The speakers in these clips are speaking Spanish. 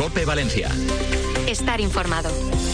COPE Valencia. Estar informado.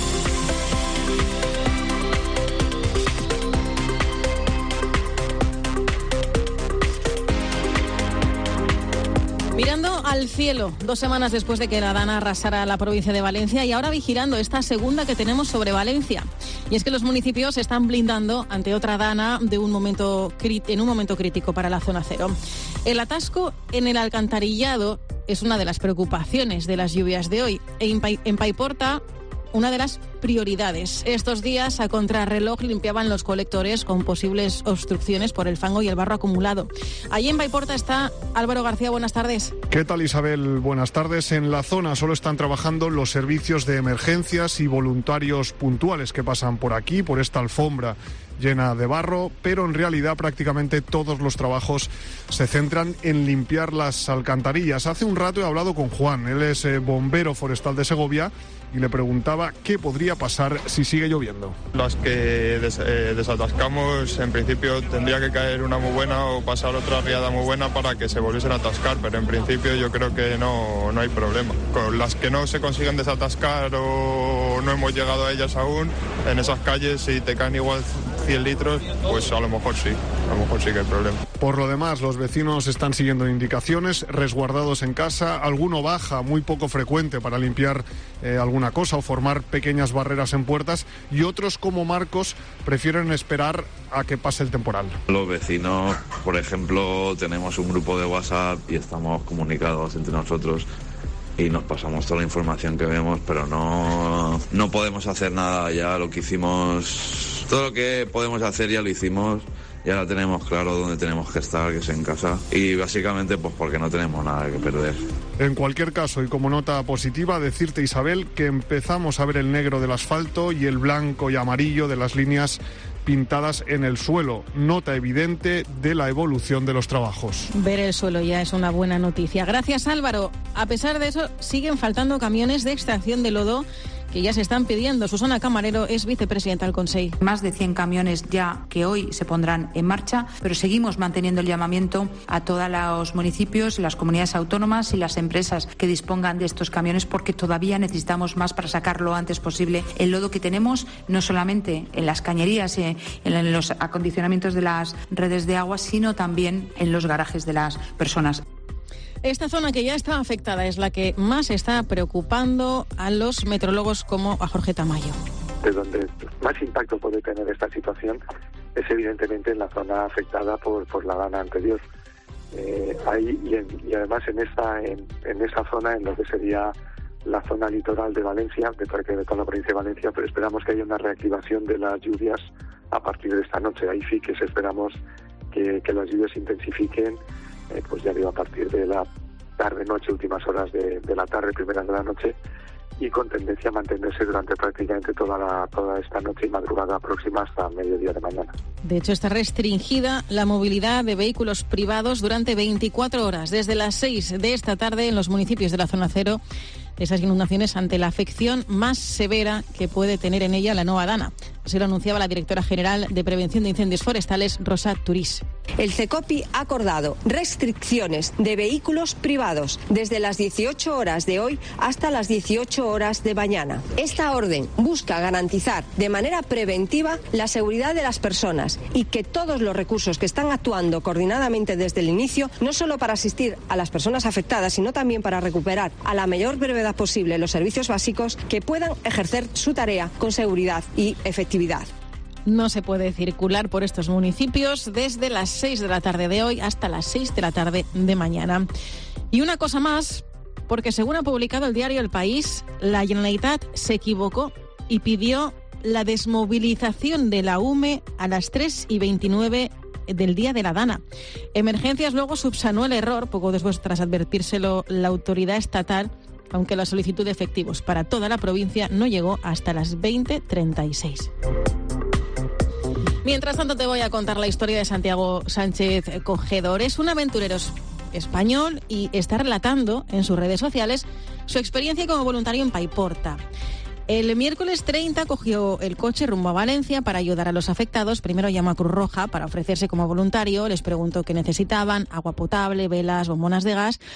Mirando al cielo, 2 semanas después de que la Dana arrasara la provincia de Valencia y ahora vigilando esta segunda que tenemos sobre Valencia. Y es que los municipios se están blindando ante otra Dana en un momento crítico para la zona cero. El atasco en el alcantarillado es una de las preocupaciones de las lluvias de hoy. En Paiporta, una de las prioridades. Estos días, a contrarreloj, limpiaban los colectores con posibles obstrucciones por el fango y el barro acumulado. Allí en Paiporta está Álvaro García. Buenas tardes. ¿Qué tal, Isabel? Buenas tardes. En la zona solo están trabajando los servicios de emergencias y voluntarios puntuales que pasan por aquí, por esta alfombra llena de barro, pero en realidad prácticamente todos los trabajos se centran en limpiar las alcantarillas. Hace un rato he hablado con Juan, él es bombero forestal de Segovia, y le preguntaba qué podría pasar si sigue lloviendo. Las que desatascamos, en principio tendría que caer una muy buena o pasar otra riada muy buena para que se volviesen a atascar, pero en principio yo creo que no hay problema. Con las que no se consiguen desatascar o no hemos llegado a ellas aún, en esas calles, si te caen igual 100 litros, pues a lo mejor sí que hay problema. Por lo demás, los vecinos están siguiendo indicaciones, resguardados en casa, alguno baja, muy poco frecuente, para limpiar alguna cosa o formar pequeñas barreras en puertas, y otros, como Marcos, prefieren esperar a que pase el temporal. Los vecinos, por ejemplo, tenemos un grupo de WhatsApp y estamos comunicados entre nosotros y nos pasamos toda la información que vemos, pero no podemos hacer nada. Ya lo que hicimos, todo lo que podemos hacer ya lo hicimos. Ya ahora tenemos claro dónde tenemos que estar, que es en casa, y básicamente pues porque no tenemos nada que perder. En cualquier caso, y como nota positiva, decirte, Isabel, que empezamos a ver el negro del asfalto y el blanco y amarillo de las líneas pintadas en el suelo, nota evidente de la evolución de los trabajos. Ver el suelo ya es una buena noticia. Gracias, Álvaro. A pesar de eso, siguen faltando camiones de extracción de lodo que ya se están pidiendo. Susana Camarero es vicepresidenta del Consell. Más de 100 camiones ya que hoy se pondrán en marcha, pero seguimos manteniendo el llamamiento a todos los municipios, las comunidades autónomas y las empresas que dispongan de estos camiones, porque todavía necesitamos más para sacar lo antes posible el lodo que tenemos, no solamente en las cañerías, en los acondicionamientos de las redes de agua, sino también en los garajes de las personas. Esta zona que ya está afectada es la que más está preocupando a los meteorólogos como a Jorge Tamayo. De donde más impacto puede tener esta situación es evidentemente en la zona afectada por la Dana anterior. Y además en esa zona, en lo que sería la zona litoral de Valencia, de toda la provincia de Valencia, pero esperamos que haya una reactivación de las lluvias a partir de esta noche. Ahí sí que esperamos que las lluvias se intensifiquen, pues ya digo, a partir de la tarde-noche, últimas horas de la tarde, primeras de la noche, y con tendencia a mantenerse durante prácticamente toda esta noche y madrugada próxima hasta mediodía de mañana. De hecho, está restringida la movilidad de vehículos privados durante 24 horas, desde las 6 de esta tarde en los municipios de la zona cero, esas inundaciones ante la afección más severa que puede tener en ella la nueva Dana. Así lo anunciaba la directora general de Prevención de Incendios Forestales, Rosa Turís. El CECOPI ha acordado restricciones de vehículos privados desde las 18 horas de hoy hasta las 18 horas de mañana. Esta orden busca garantizar de manera preventiva la seguridad de las personas y que todos los recursos que están actuando coordinadamente desde el inicio, no solo para asistir a las personas afectadas, sino también para recuperar a la mayor brevedad posible los servicios básicos, que puedan ejercer su tarea con seguridad y efectividad. No se puede circular por estos municipios desde las 6 de la tarde de hoy hasta las 6 de la tarde de mañana. Y una cosa más, porque según ha publicado el diario El País, la Generalitat se equivocó y pidió la desmovilización de la UME a las 3:29 del día de la Dana. Emergencias luego subsanó el error, poco después tras advertírselo la autoridad estatal, aunque la solicitud de efectivos para toda la provincia no llegó hasta las 20:36. Mientras tanto, te voy a contar la historia de Santiago Sánchez Cogedor. Es un aventurero español y está relatando en sus redes sociales su experiencia como voluntario en Paiporta. El miércoles 30 cogió el coche rumbo a Valencia para ayudar a los afectados. Primero llamó a Cruz Roja para ofrecerse como voluntario, les preguntó qué necesitaban: agua potable, velas, bombonas de gas.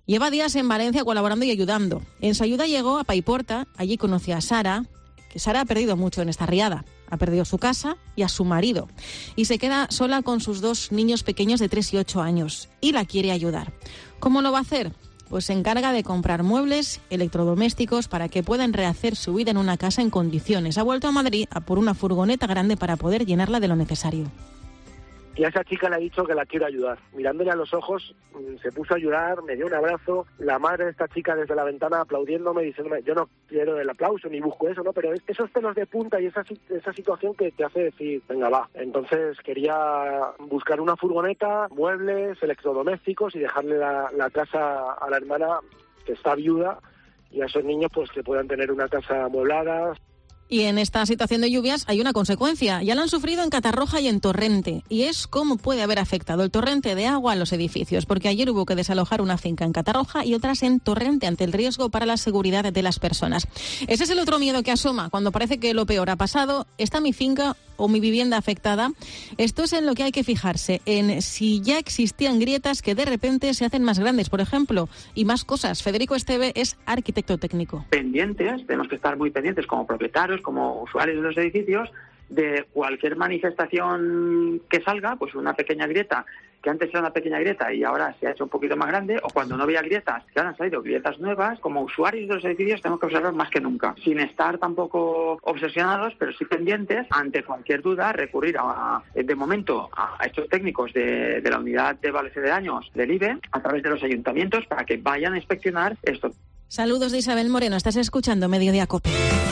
Lleva días en Valencia colaborando y ayudando. En su ayuda llegó a Paiporta, allí conoció a Sara, que Sara ha perdido mucho en esta riada. Ha perdido su casa y a su marido. Y se queda sola con sus 2 niños pequeños de 3 y 8 años. Y la quiere ayudar. ¿Cómo lo va a hacer? Pues se encarga de comprar muebles, electrodomésticos para que puedan rehacer su vida en una casa en condiciones. Ha vuelto a Madrid a por una furgoneta grande para poder llenarla de lo necesario. Y a esa chica le ha dicho que la quiero ayudar. Mirándole a los ojos, se puso a llorar, me dio un abrazo. La madre de esta chica desde la ventana aplaudiéndome, diciéndome, yo no quiero el aplauso ni busco eso, ¿no? Pero esos pelos de punta y esa situación que te hace decir, venga, va. Entonces quería buscar una furgoneta, muebles, electrodomésticos y dejarle la casa a la hermana que está viuda y a esos niños pues que puedan tener una casa amueblada. Y en esta situación de lluvias hay una consecuencia. Ya la han sufrido en Catarroja y en Torrente. Y es cómo puede haber afectado el torrente de agua a los edificios. Porque ayer hubo que desalojar una finca en Catarroja y otras en Torrente ante el riesgo para la seguridad de las personas. Ese es el otro miedo que asoma cuando parece que lo peor ha pasado. ¿Está mi finca o mi vivienda afectada? Esto es en lo que hay que fijarse. En si ya existían grietas que de repente se hacen más grandes, por ejemplo. Y más cosas. Federico Esteve es arquitecto técnico. Pendientes, tenemos que estar muy pendientes como propietarios, como usuarios de los edificios, de cualquier manifestación que salga, pues una pequeña grieta, que antes era una pequeña grieta y ahora se ha hecho un poquito más grande, o cuando no había grietas, que ahora han salido grietas nuevas. Como usuarios de los edificios tenemos que observar más que nunca, sin estar tampoco obsesionados, pero sí pendientes, ante cualquier duda, recurrir de momento a estos técnicos de la unidad de balance de daños del IBE, a través de los ayuntamientos, para que vayan a inspeccionar esto. Saludos de Isabel Moreno, estás escuchando Mediodía Cope.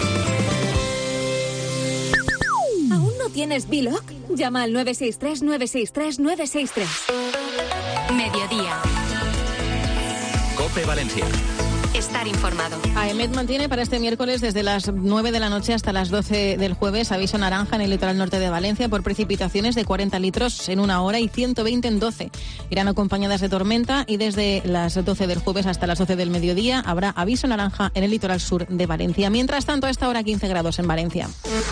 ¿Aún no tienes Biloc? Llama al 963-963-963. Mediodía. Cope Valencia. Estar informado. AEMET mantiene para este miércoles desde las 9 de la noche hasta las 12 del jueves aviso naranja en el litoral norte de Valencia por precipitaciones de 40 litros en 1 hora y 120 en 12. Irán acompañadas de tormenta y desde las 12 del jueves hasta las 12 del mediodía habrá aviso naranja en el litoral sur de Valencia. Mientras tanto, a esta hora 15 grados en Valencia.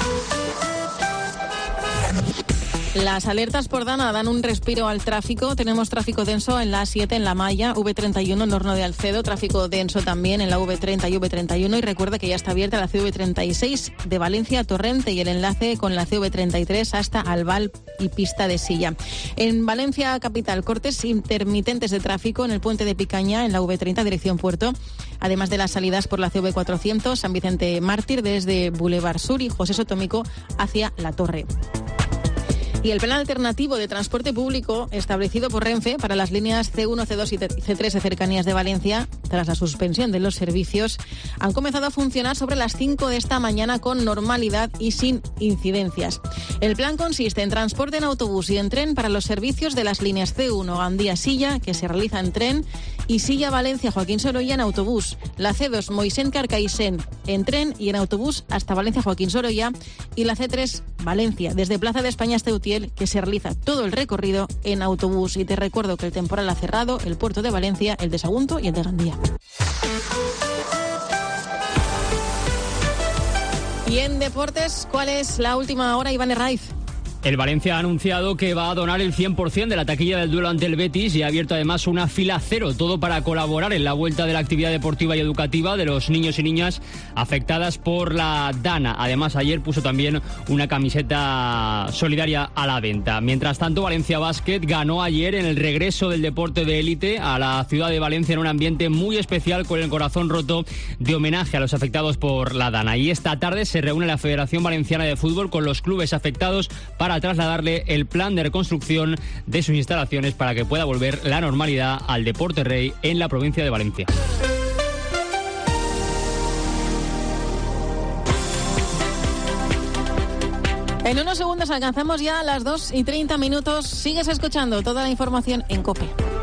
Las alertas por Dana dan un respiro al tráfico. Tenemos tráfico denso en la A7, en la Malla, V31 en Horno de Alcedo, tráfico denso también en la V30 y V31. Y recuerda que ya está abierta la CV36 de Valencia a Torrente y el enlace con la CV33 hasta Albal y Pista de Silla. En Valencia capital, cortes intermitentes de tráfico en el puente de Picaña, en la V30 dirección Puerto, además de las salidas por la CV400, San Vicente Mártir desde Boulevard Sur y José Sotómico hacia La Torre. Y el plan alternativo de transporte público establecido por Renfe para las líneas C1, C2 y C3 de cercanías de Valencia, tras la suspensión de los servicios, han comenzado a funcionar sobre las 5 de esta mañana con normalidad y sin incidencias. El plan consiste en transporte en autobús y en tren para los servicios de las líneas C1 Gandía-Silla, que se realiza en tren, y Silla-Valencia-Joaquín Sorolla en autobús, la C2 Moixent-Carcaixent en tren y en autobús hasta Valencia-Joaquín Sorolla, y la C3 Valencia, desde Plaza de España hasta Utiel, que se realiza todo el recorrido en autobús. Y te recuerdo que el temporal ha cerrado el puerto de Valencia, el de Sagunto y el de Gandía. Y en deportes, ¿cuál es la última hora, Iván Herraiz? El Valencia ha anunciado que va a donar el 100% de la taquilla del duelo ante el Betis y ha abierto además una fila cero, todo para colaborar en la vuelta de la actividad deportiva y educativa de los niños y niñas afectadas por la Dana. Además, ayer puso también una camiseta solidaria a la venta. Mientras tanto, Valencia Basket ganó ayer en el regreso del deporte de élite a la ciudad de Valencia en un ambiente muy especial, con el corazón roto, de homenaje a los afectados por la Dana. Y esta tarde se reúne la Federación Valenciana de Fútbol con los clubes afectados para trasladarle el plan de reconstrucción de sus instalaciones para que pueda volver la normalidad al deporte rey en la provincia de Valencia. En unos segundos alcanzamos ya las 2:30. Sigues escuchando toda la información en COPE.